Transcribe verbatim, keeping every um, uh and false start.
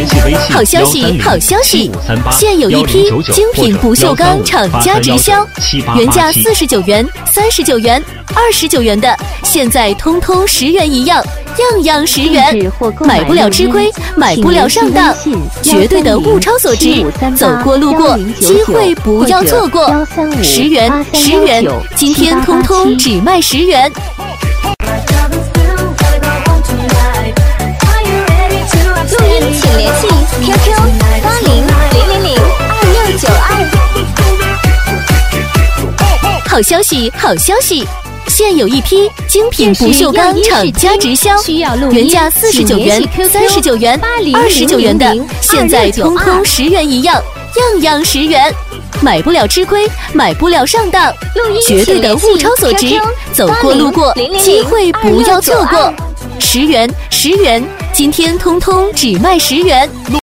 联系微信好消息，好消息！现有一批精品不锈钢厂家直销，原价四十九元、三十九元、二十九元的，现在通通十元一样，样样十元，买不了吃亏，买不了上当，绝对的物超所值，走过路过，机会不要错过，十元，十元，今天通通只卖十元。 录音请联系 Q Q 八零零零零二六九二。 好消息，好消息！现有一批精品不锈钢厂家直销，原价四十九元、三十九元、二十九元的，现在通通十元一样，样样十元，买不了吃亏，买不了上当，绝对的物超所值，走过路过，机会不要错过，十元，十元，今天通通只卖十元。